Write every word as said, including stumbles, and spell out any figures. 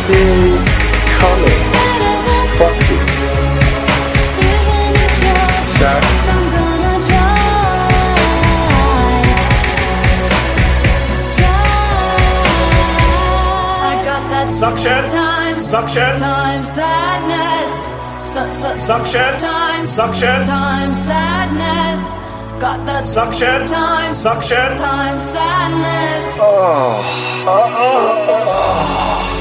been coming. Fuck you. Sad. Suction time, suction time, sadness. Suction time, suction time, sadness. Got that suction time, suction time, sadness. Oh. Oh. Oh. Oh.